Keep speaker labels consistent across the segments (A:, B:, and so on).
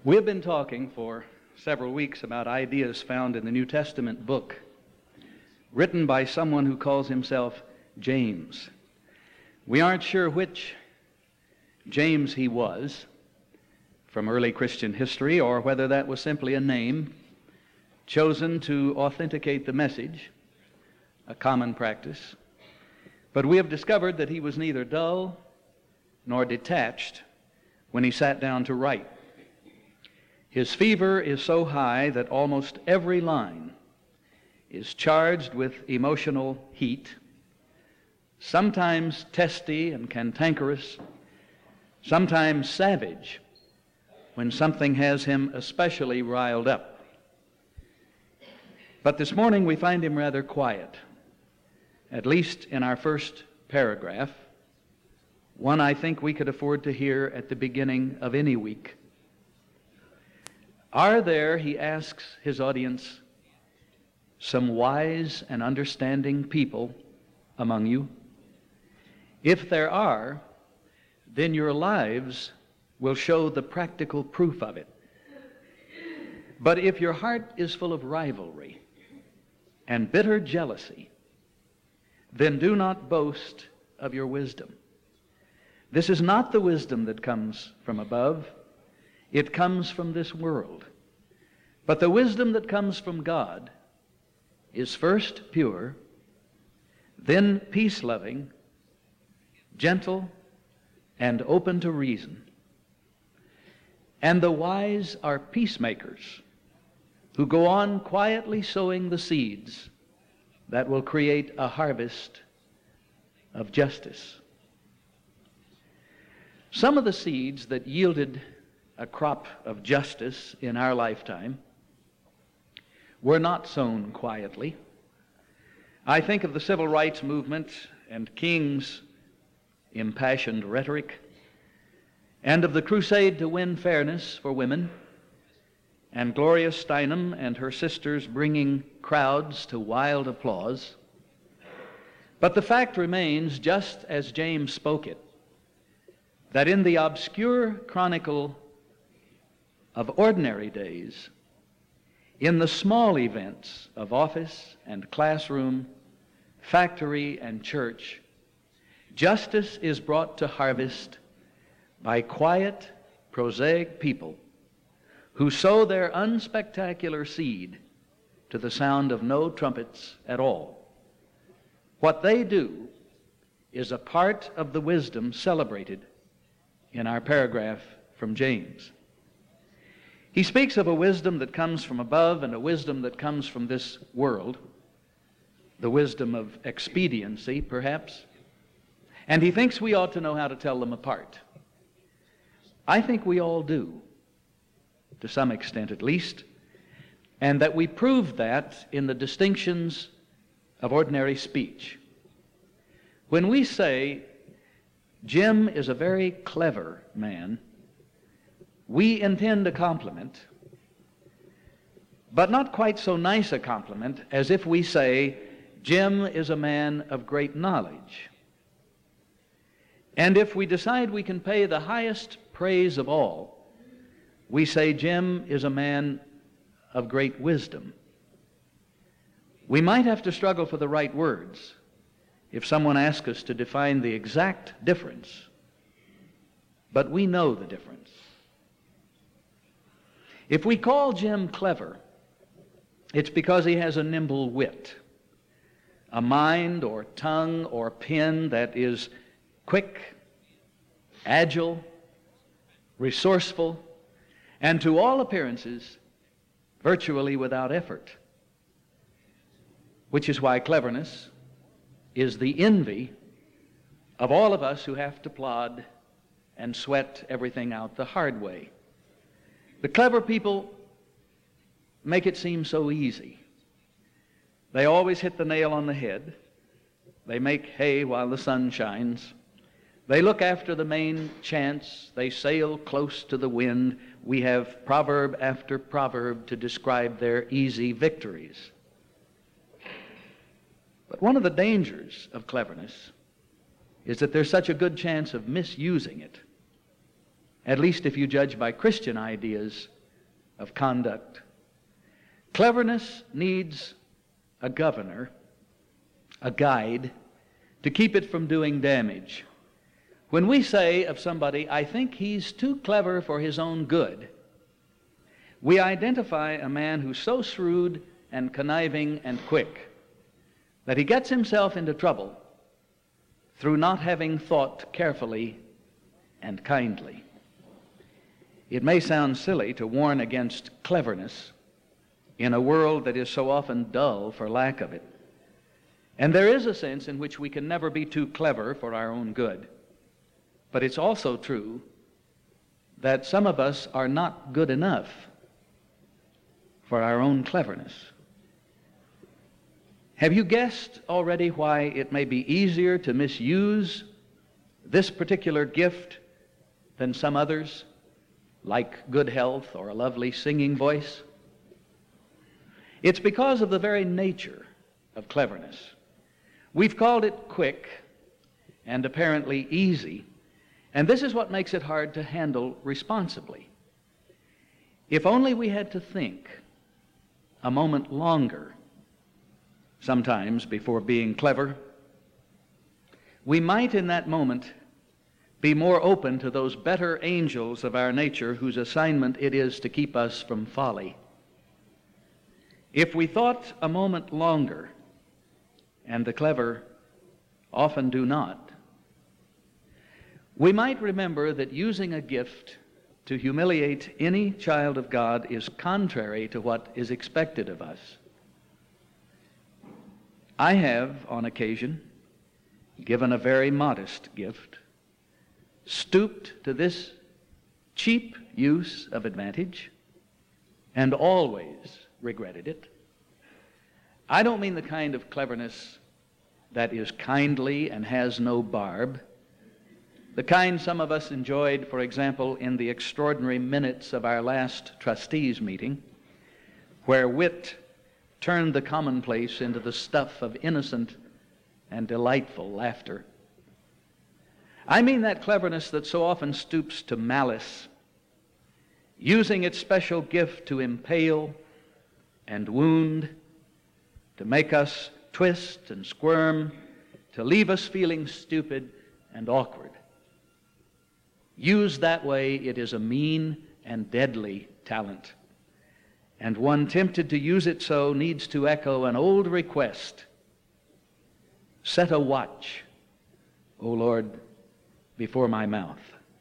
A: We have been talking for several weeks about ideas found in the New Testament book, written by someone who calls himself James. We aren't sure which James he was from early Christian history, or whether that was simply a name chosen to authenticate the message, a common practice. But we have discovered that he was neither dull nor detached when he sat down to write. His fever is so high that almost every line is charged with emotional heat, sometimes testy and cantankerous, sometimes savage when something has him especially riled up. But this morning we find him rather quiet, at least in our first paragraph, one I think we could afford to hear at the beginning of any week. Are there, he asks his audience, some wise and understanding people among you? If there are, then your lives will show the practical proof of it. But if your heart is full of rivalry and bitter jealousy, then do not boast of your wisdom. This is not the wisdom that comes from above. It comes from this world. But the wisdom that comes from God is first pure, then peace-loving, gentle, and open to reason. And the wise are peacemakers who go on quietly sowing the seeds that will create a harvest of justice. Some of the seeds that yielded a crop of justice in our lifetime were not sown quietly. I think of the civil rights movement and King's impassioned rhetoric, and of the crusade to win fairness for women, and Gloria Steinem and her sisters bringing crowds to wild applause. But the fact remains, just as James spoke it, that in the obscure chronicle of ordinary days, in the small events of office and classroom, factory and church, justice is brought to harvest by quiet, prosaic people who sow their unspectacular seed to the sound of no trumpets at all. What they do is a part of the wisdom celebrated in our paragraph from James. He speaks of a wisdom that comes from above and a wisdom that comes from this world, the wisdom of expediency, perhaps, and he thinks we ought to know how to tell them apart. I think we all do, to some extent at least, and that we prove that in the distinctions of ordinary speech. When we say, Jim is a very clever man, we intend a compliment, but not quite so nice a compliment as if we say, Jim is a man of great knowledge. And if we decide we can pay the highest praise of all, we say Jim is a man of great wisdom. We might have to struggle for the right words if someone asks us to define the exact difference, but we know the difference. If we call Jim clever, it's because he has a nimble wit, a mind or tongue or pen that is quick, agile, resourceful, and to all appearances, virtually without effort. Which is why cleverness is the envy of all of us who have to plod and sweat everything out the hard way. The clever people make it seem so easy. They always hit the nail on the head. They make hay while the sun shines. They look after the main chance. They sail close to the wind. We have proverb after proverb to describe their easy victories. But one of the dangers of cleverness is that there's such a good chance of misusing it, at least if you judge by Christian ideas of conduct. Cleverness needs a governor, a guide, to keep it from doing damage. When we say of somebody, I think he's too clever for his own good, we identify a man who's so shrewd and conniving and quick that he gets himself into trouble through not having thought carefully and kindly. It may sound silly to warn against cleverness in a world that is so often dull for lack of it. And there is a sense in which we can never be too clever for our own good. But it's also true that some of us are not good enough for our own cleverness. Have you guessed already why it may be easier to misuse this particular gift than some others, like good health or a lovely singing voice? It's because of the very nature of cleverness. We've called it quick and apparently easy, and this is what makes it hard to handle responsibly. If only we had to think a moment longer, sometimes before being clever, we might in that moment be more open to those better angels of our nature whose assignment it is to keep us from folly. If we thought a moment longer, and the clever often do not, we might remember that using a gift to humiliate any child of God is contrary to what is expected of us. I have, on occasion, given a very modest gift, stooped to this cheap use of advantage, and always regretted it. I don't mean the kind of cleverness that is kindly and has no barb, the kind some of us enjoyed, for example, in the extraordinary minutes of our last trustees meeting, where wit turned the commonplace into the stuff of innocent and delightful laughter. I mean that cleverness that so often stoops to malice, using its special gift to impale and wound, to make us twist and squirm, to leave us feeling stupid and awkward. Used that way, it is a mean and deadly talent. And one tempted to use it so needs to echo an old request. Set a watch, O Lord, before my mouth.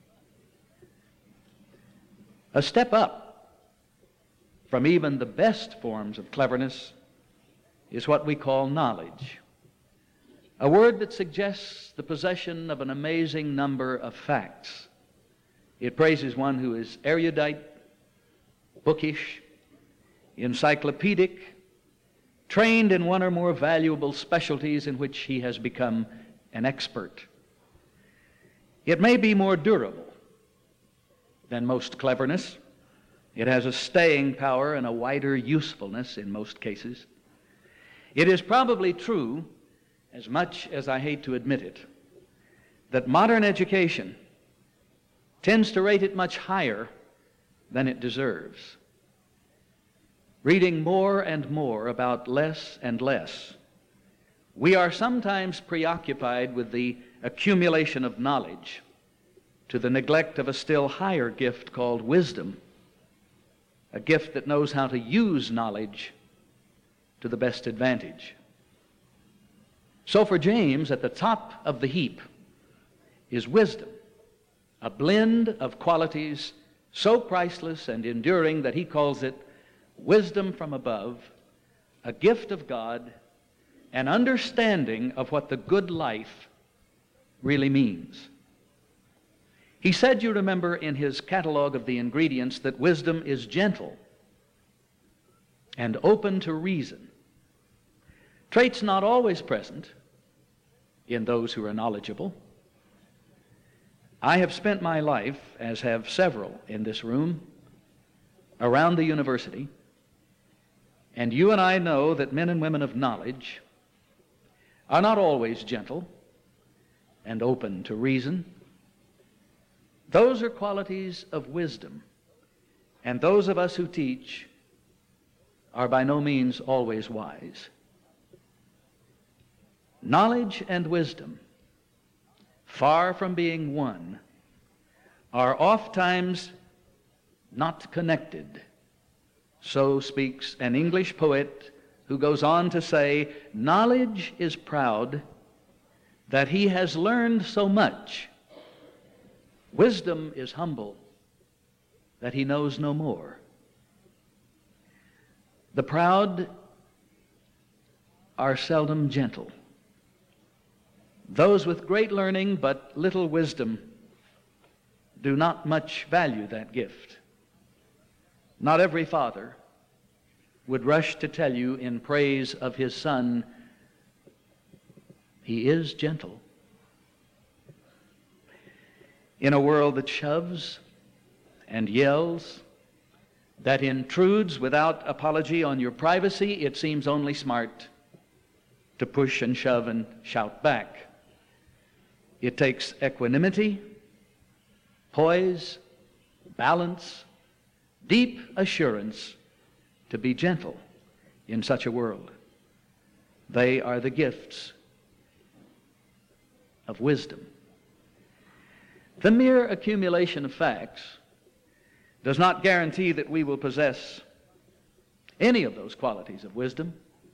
A: A step up from even the best forms of cleverness is what we call knowledge, a word that suggests the possession of an amazing number of facts. It praises one who is erudite, bookish, encyclopedic, trained in one or more valuable specialties in which he has become an expert. It may be more durable than most cleverness. It has a staying power and a wider usefulness in most cases. It is probably true, as much as I hate to admit it, that modern education tends to rate it much higher than it deserves. Reading more and more about less and less, we are sometimes preoccupied with the accumulation of knowledge to the neglect of a still higher gift called wisdom, a gift that knows how to use knowledge to the best advantage. So for James, at the top of the heap is wisdom, a blend of qualities so priceless and enduring that he calls it wisdom from above, a gift of God, an understanding of what the good life really means. He said, you remember, in his catalog of the ingredients, that wisdom is gentle and open to reason, traits not always present in those who are knowledgeable. I have spent my life, as have several in this room, around the university, and you and I know that men and women of knowledge are not always gentle and open to reason. Those are qualities of wisdom, And those of us who teach are by no means always wise. Knowledge and wisdom, far from being one, are oftentimes not connected. So speaks an English poet who goes on to say, knowledge is proud that he has learned so much. Wisdom is humble that he knows no more. The proud are seldom gentle. Those with great learning but little wisdom do not much value that gift. Not every father would rush to tell you in praise of his son, he is gentle. In a world that shoves and yells, that intrudes without apology on your privacy, it seems only smart to push and shove and shout back. It takes equanimity, poise, balance, deep assurance to be gentle in such a world. They are the gifts of wisdom. The mere accumulation of facts does not guarantee that we will possess any of those qualities of wisdom.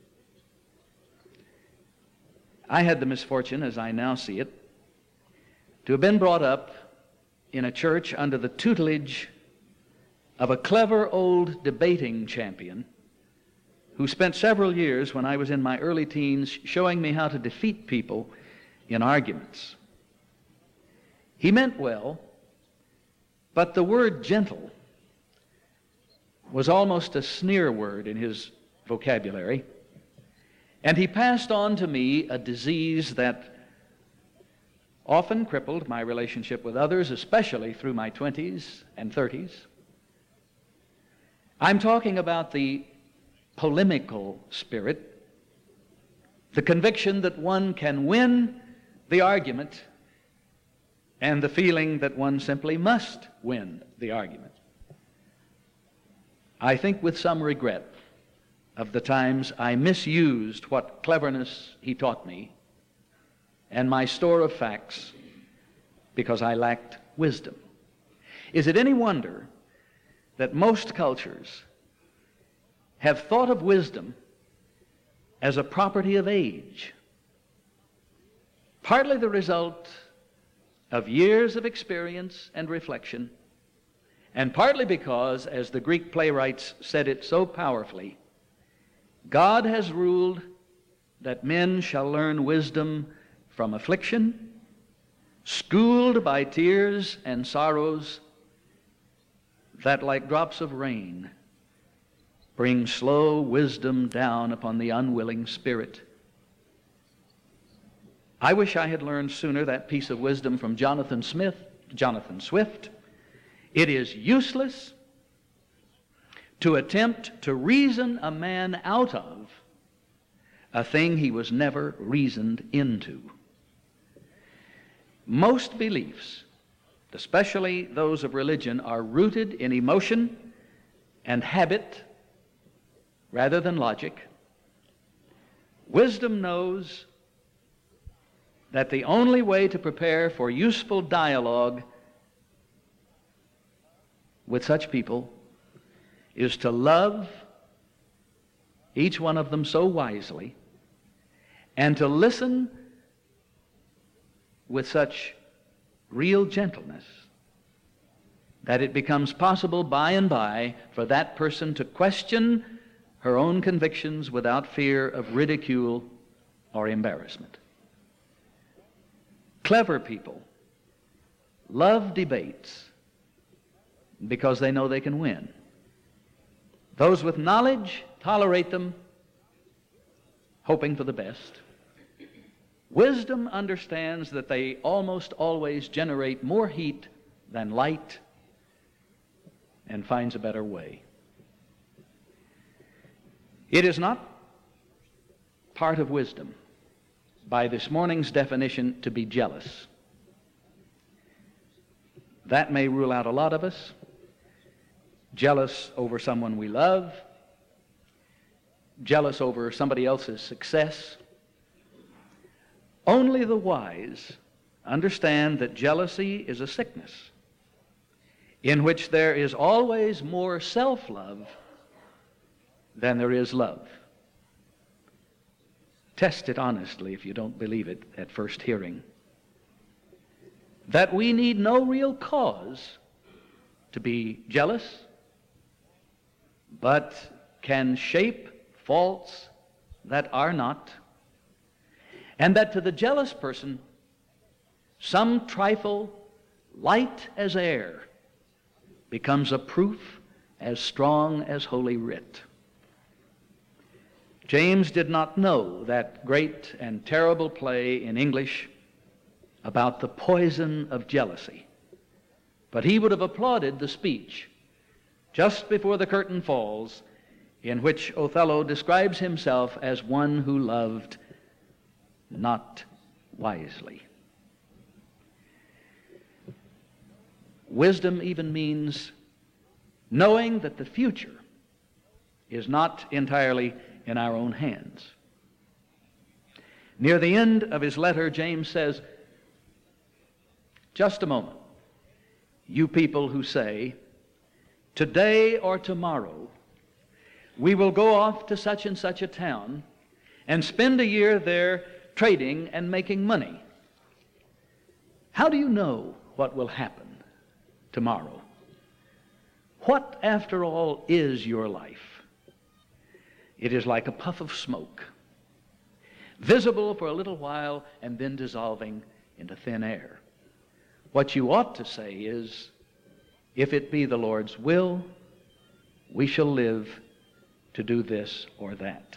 A: I had the misfortune, as I now see it, to have been brought up in a church under the tutelage of a clever old debating champion who spent several years when I was in my early teens showing me how to defeat people in arguments. He meant well, but the word gentle was almost a sneer word in his vocabulary, and he passed on to me a disease that often crippled my relationship with others, especially through my 20s and 30s. I'm talking about the polemical spirit, the conviction that one can win the argument, and the feeling that one simply must win the argument. I think with some regret of the times I misused what cleverness he taught me and my store of facts because I lacked wisdom. Is it any wonder that most cultures have thought of wisdom as a property of age? Partly the result of years of experience and reflection, and partly because, as the Greek playwrights said it so powerfully, God has ruled that men shall learn wisdom from affliction, schooled by tears and sorrows that like drops of rain bring slow wisdom down upon the unwilling spirit. I wish I had learned sooner that piece of wisdom from Jonathan Swift. It is useless to attempt to reason a man out of a thing he was never reasoned into. Most beliefs, especially those of religion, are rooted in emotion and habit rather than logic. Wisdom knows that the only way to prepare for useful dialogue with such people is to love each one of them so wisely and to listen with such real gentleness that it becomes possible by and by for that person to question her own convictions without fear of ridicule or embarrassment. Clever people love debates because they know they can win. Those with knowledge tolerate them, hoping for the best. Wisdom understands that they almost always generate more heat than light and finds a better way. It is not part of wisdom, by this morning's definition, to be jealous. That may rule out a lot of us. jealous over someone we love, jealous over somebody else's success. Only the wise understand that jealousy is a sickness in which there is always more self-love than there is love. Test it honestly if you don't believe it at first hearing. That we need no real cause to be jealous, but can shape faults that are not, and that to the jealous person, some trifle light as air becomes a proof as strong as Holy Writ. James did not know that great and terrible play in English about the poison of jealousy, but he would have applauded the speech just before the curtain falls in which Othello describes himself as one who loved not wisely. Wisdom even means knowing that the future is not entirely in our own hands. Near the end of his letter, James says, just a moment, you people who say, today or tomorrow, we will go off to such and such a town and spend a year there trading and making money. How do you know what will happen tomorrow? What, after all, is your life? It is like a puff of smoke, visible for a little while and then dissolving into thin air. What you ought to say is, if it be the Lord's will, we shall live to do this or that.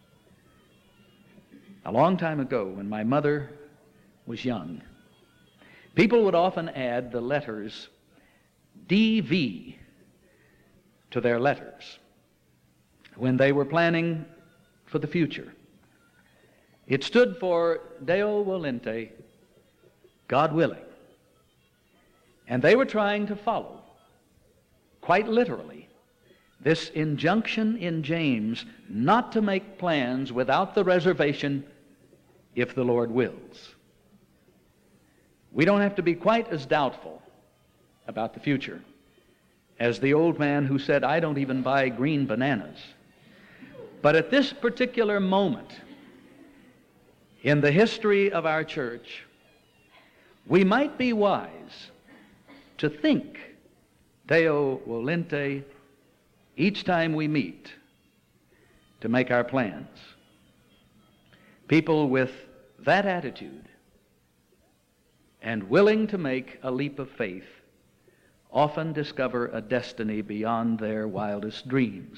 A: A long time ago, when my mother was young, people would often add the letters DV to their letters when they were planning for the future. It stood for Deo volente, God willing. And they were trying to follow, quite literally, this injunction in James not to make plans without the reservation, if the Lord wills. We don't have to be quite as doubtful about the future as the old man who said, I don't even buy green bananas. But at this particular moment in the history of our church, we might be wise to think Deo volente each time we meet to make our plans. People with that attitude and willing to make a leap of faith often discover a destiny beyond their wildest dreams.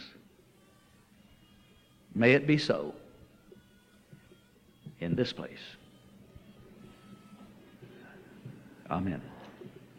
A: May it be so in this place. Amen.